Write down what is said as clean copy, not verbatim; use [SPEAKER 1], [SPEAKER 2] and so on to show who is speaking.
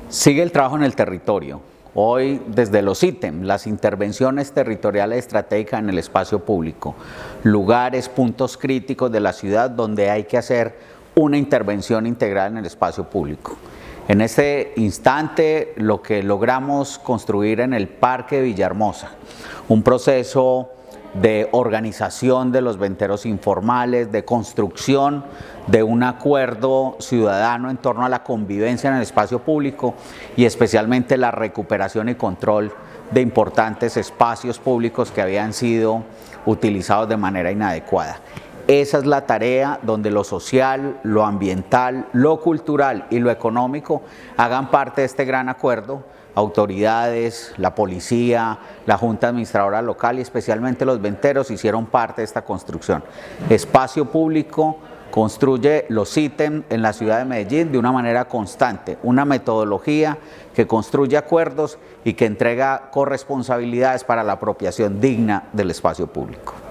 [SPEAKER 1] Sigue el trabajo en el territorio. Hoy, desde los ítems, las intervenciones territoriales estratégicas en el espacio público, lugares, puntos críticos de la ciudad donde hay que hacer una intervención integral en el espacio público. En este instante, lo que logramos construir en el Parque de Villahermosa, un proceso de organización de los venteros informales, de construcción de un acuerdo ciudadano en torno a la convivencia en el espacio público y especialmente la recuperación y control de importantes espacios públicos que habían sido utilizados de manera inadecuada. Esa es la tarea donde lo social, lo ambiental, lo cultural y lo económico hagan parte de este gran acuerdo. Autoridades, la policía, la Junta Administradora Local y especialmente los venteros hicieron parte de esta construcción. Espacio Público construye los ítems en la ciudad de Medellín de una manera constante, una metodología que construye acuerdos y que entrega corresponsabilidades para la apropiación digna del espacio público.